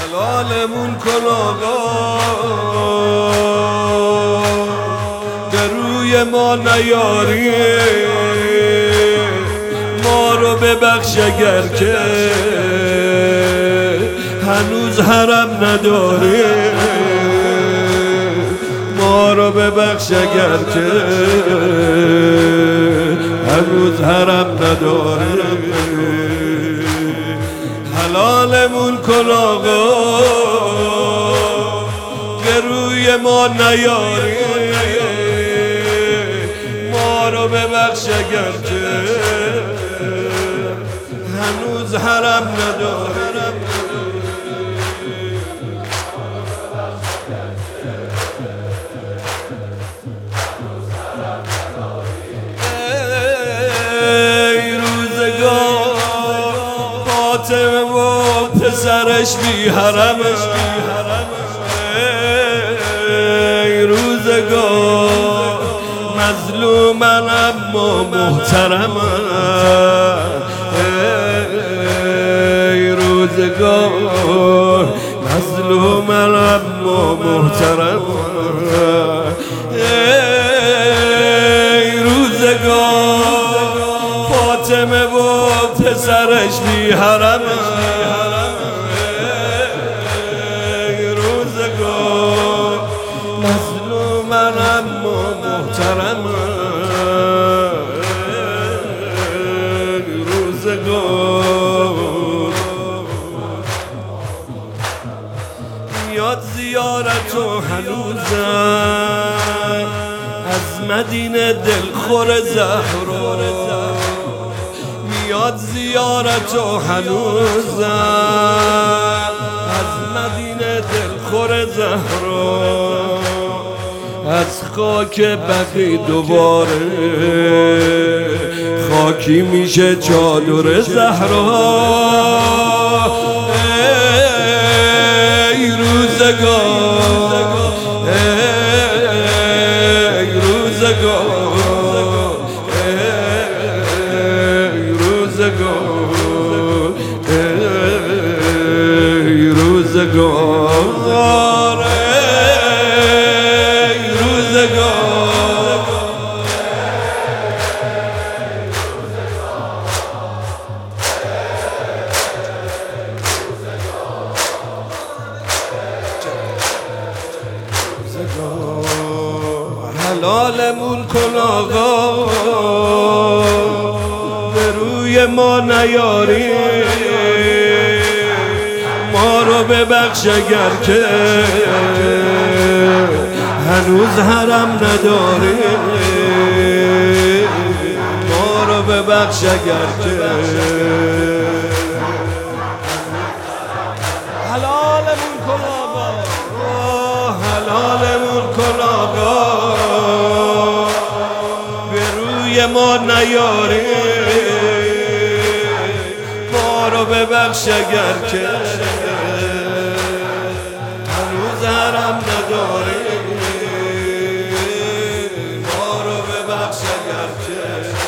حلالمون کن آقا، به روی ما نیاری، ما رو ببخش اگر که هنوز حرم نداری، ما رو ببخش اگر که هنوز حرم نداری. حلالمون کن آقا، به روی ما نیاری، ما رو ببخش اگر که هنوز حرم نداری. و پسرش بی حرمه، ای روزگار مظلومن اما محترمه، ای روزگار مظلومن اما محترمه، ای روزگار فاطمه و پسرش بی حرمه، روزگار مظلومن اما محترمه، روزگار میاد زیارت و هنوزم از مدینه دلخور زهرا، میاد زیارت و هنوزم از مدینه دلخور زهرا، از خاک بقی دوباره خاکی میشه چادر زهرا، ای روزگار ای روزگار ای روزگار ای روزگار. حلالمون کن آقا، به روی ما نیاری، ما رو ببخش اگر که هنوز حرم نداری، ما رو ببخش اگر که حلالمون کن آقا، حلالمون کن آقا، به روی ما نیاری، ما رو ببخش اگر که هنوز حرم نداری، ما رو ببخش اگر که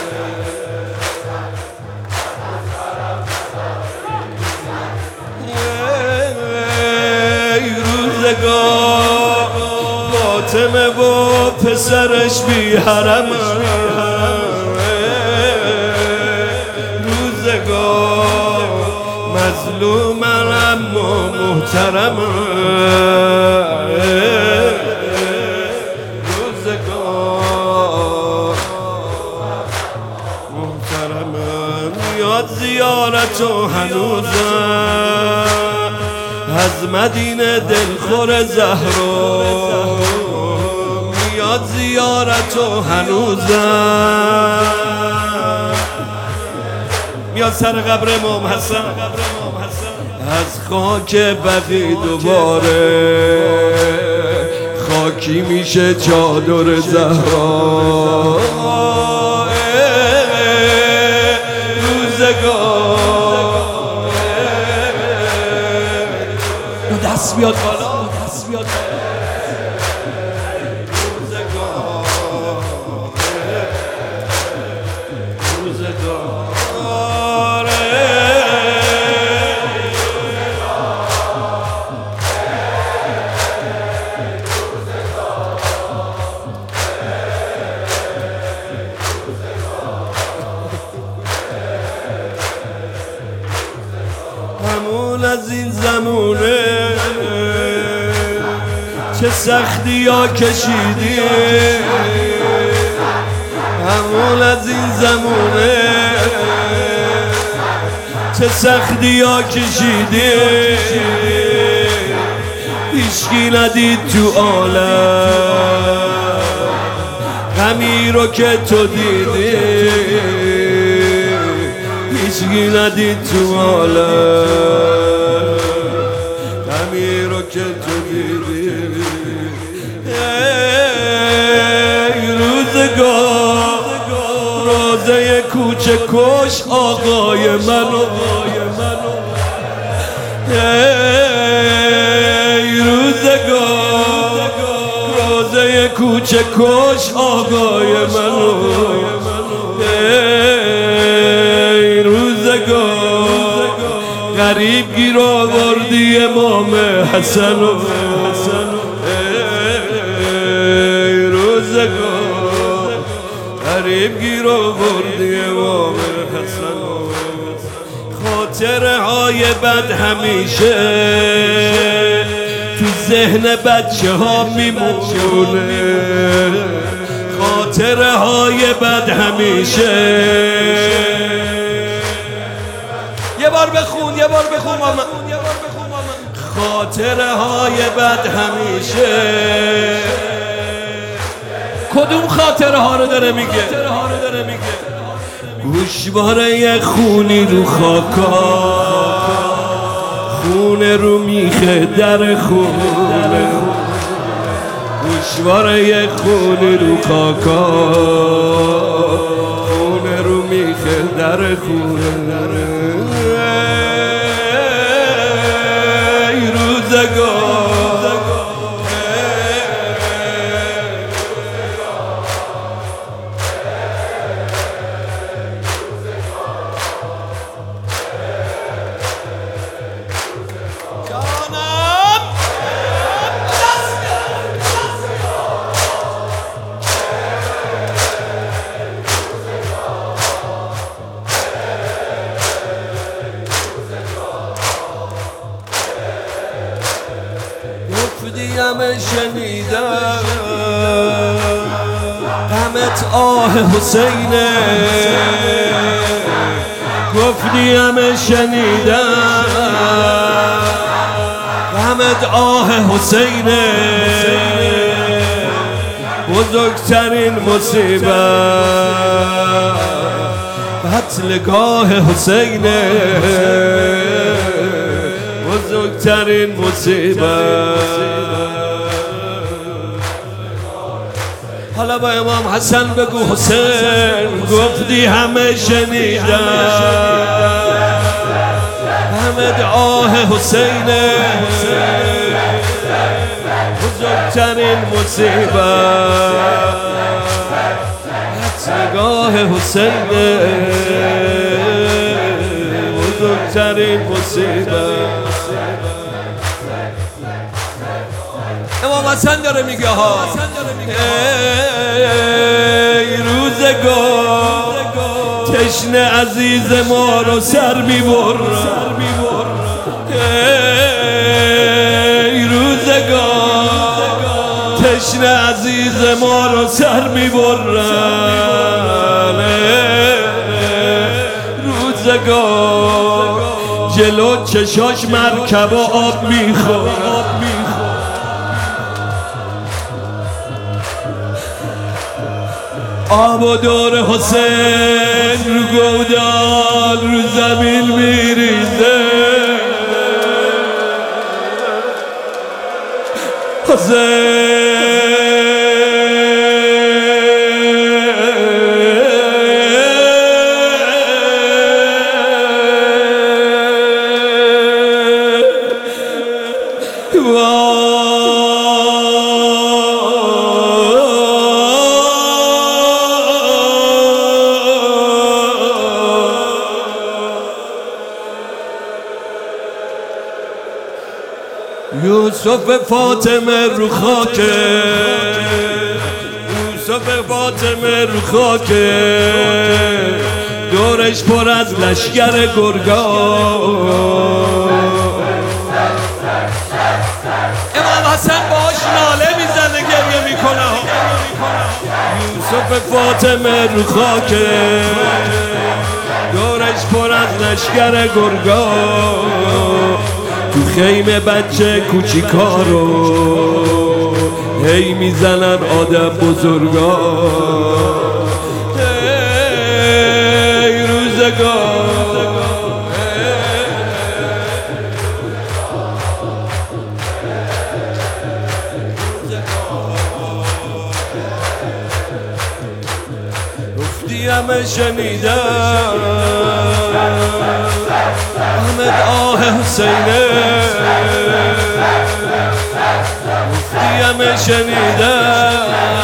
ای روزگار فاطمه و پسرش بی حرمه، روزگار مظلومن اما محترمه، روزگار محترمه. میاد زیارت و هنوزم از مدینه دلخور زهرا، میاد زیارت و هنوزم میاد سر قبر امام حسن، از خاک بقی دوباره خاکی میشه چادر زهرا، روزگار دست بیاد بالا، دست بیاد بالا. همون از این زمونه چه سختی ها کشیدی، همون از این زمونه چه سختی ها کشیدی، هیچکی ندید تو عالم غمی رو که تو دیدی، هیچکی ندید تو عالم غمی رو که تو دیدی. ای روزگار روزه کوچه کش آقای منو، ای روزگار روزه کوچه کش آقای منو، ای روزگار غریب گیر آوردی امام حسنو، ای روزگار غریب گیر آوردی امام حسنو. خاطره های بد همیشه تو ذهن بچه ها میمونه، خاطره های بد همیشه. یه بار بخون ماما. خاطره های بد همیشه. کدوم خاطره ها رو داره میگه؟ گوشواره خونی رو خاکا، خونه رو میخه در خونه، گوشواره خونی رو خاکا، خونه رو میخه در خونه. ای روزگار همه شنیدم غمت آه حسینه، گفتی همه شنیدم غمت آه حسینه، بزرگترین مصیبت قتلگاه حسینه، بزرگترین مصیبت. حالا با امام حسن بگو حسین گفتی همه شنیدن همه آه حسینه، بزرگترین مصیبت قتلگاه حسینه، بزرگترین مصیبت. امام حسن داره میگه ها، ای روزگار تشنه عزیز ما رو سر میبرن، ای روزگار تشنه عزیز ما رو سر میبرن، روزگار جلو چشاش مرکب و آب میخورن، آب و دور حسین رو گودال رو زمین میریزه، حسین یوسف فاطمه رو خاکه، یوسف فاطمه رو خاکه، دورش پر از لشگر گرگان، حسن باش ناله میزنه گریه میکنه یوسف فاطمه رو خاکه دورش پر از لشگر گرگا تو خیمه بچه کوچیکارو هی میزنن آدم بزرگا ای روزگار همه شنیدم احمد آه حسینه همه شنیدم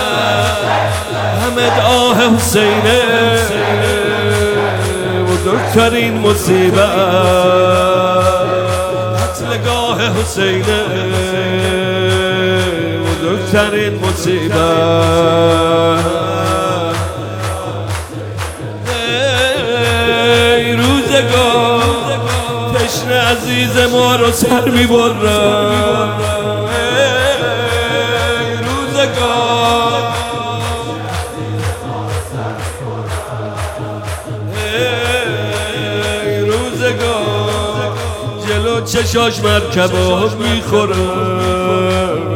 احمد آه حسینه بزرگترین مصیبت قتلگاه حسینه بزرگترین مصیبت تشنه عزیز ما رو سر میبرم روزگار روزگار جلو چشاش مرکبا میخورم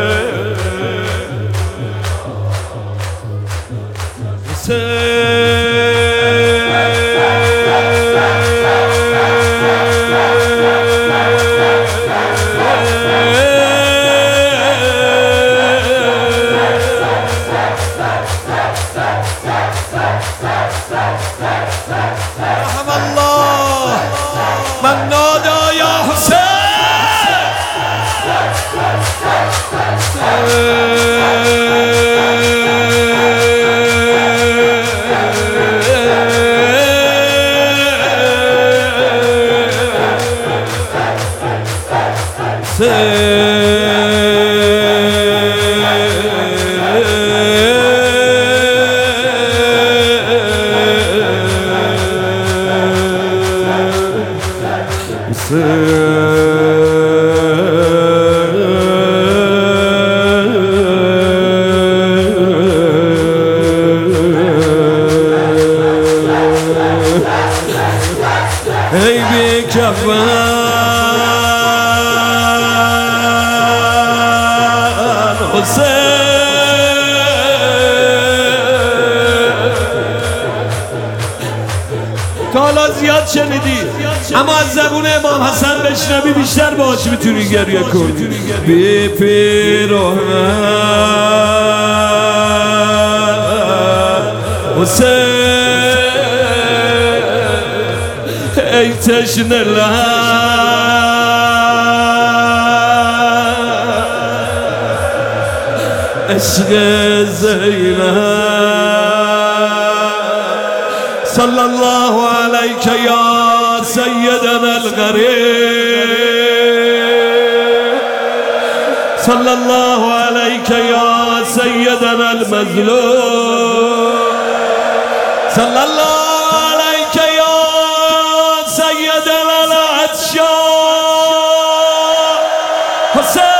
رحم الله من نادى يا حسين ای بی کفن حسین تا حالا زیاد شنیدی اما از زبون امام حسن بشنوی بیشتر باهاش میتونی گریه کنی بی پیراهن حسین ای تشنه عشق زینب صلی الله علیک یا سیدنا الغریب صلی الله علیک یا سیدنا المظلوم صلی الله علیک یا سیدنا العطشان حسین